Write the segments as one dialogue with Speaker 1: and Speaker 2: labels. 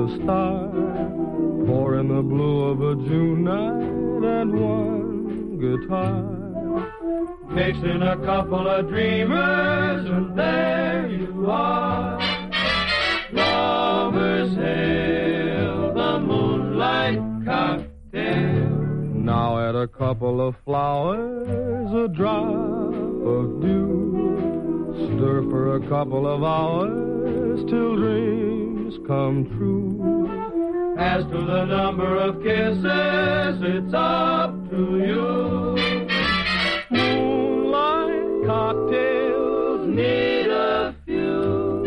Speaker 1: a star, four in the blue of a June night, and one guitar. Mixed in a couple of dreamers, and there you are. Lovers hail the moonlight cocktail. Now add a couple of flowers, a drop of dew. Stir for a couple of hours till dreams come true. As to the number of kisses, it's up to you. Moonlight cocktails need a few.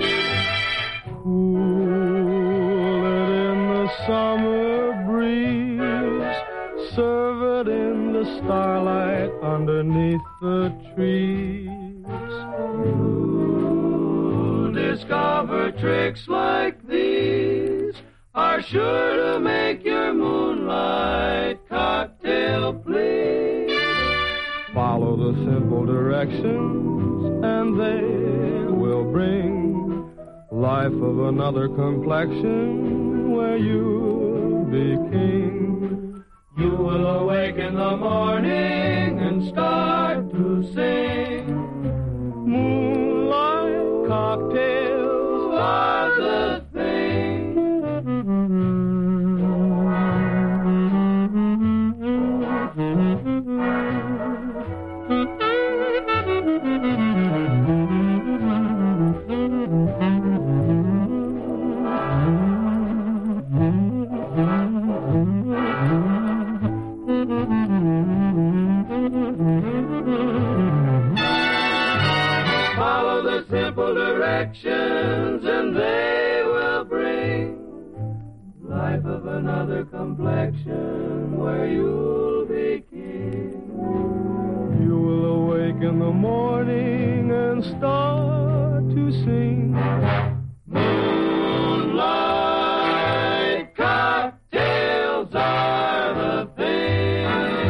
Speaker 1: Cool it in the summer breeze. Serve it in the starlight underneath the trees. You'll discover tricks like these are sure to make your moonlight cocktail please. Follow the simple directions and they will bring life of another complexion where you'll be king. You will awake in the morning and start to sing. Moonlight cocktails are the thing. Follow the simple directions and they will bring life of another complexion where you'll be king. You will awake in the morning and start to sing. Moonlight cocktails are the thing.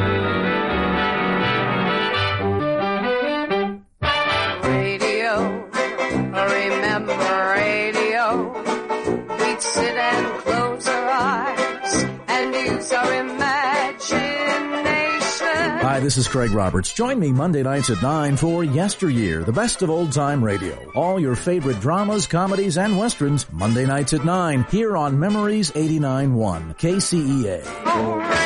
Speaker 2: Radio, remember radio. We'd sit and close our eyes and use our imagination.
Speaker 3: Hi, this is Craig Roberts. Join me Monday nights at 9 for Yesteryear, the best of old-time radio. All your favorite dramas, comedies, and westerns, Monday nights at 9, here on Memories 89.1 KCEA.